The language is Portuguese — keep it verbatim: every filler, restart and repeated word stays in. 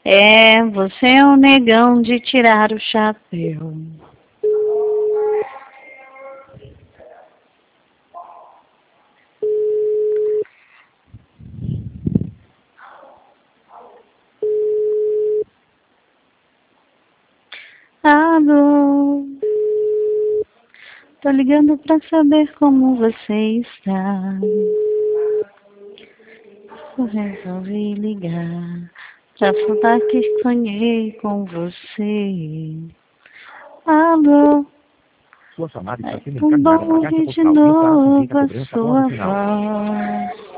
É, você é um negão de tirar o chapéu. Alô, tô ligando pra saber como você está. Eu resolvi ligar pra falar que sonhei com você. Alô, Sua chamada está é sendo tão encaminhada bom para a caixa ouvir de postal e o prazo novo indica a cobrança após o sua sinal. voz.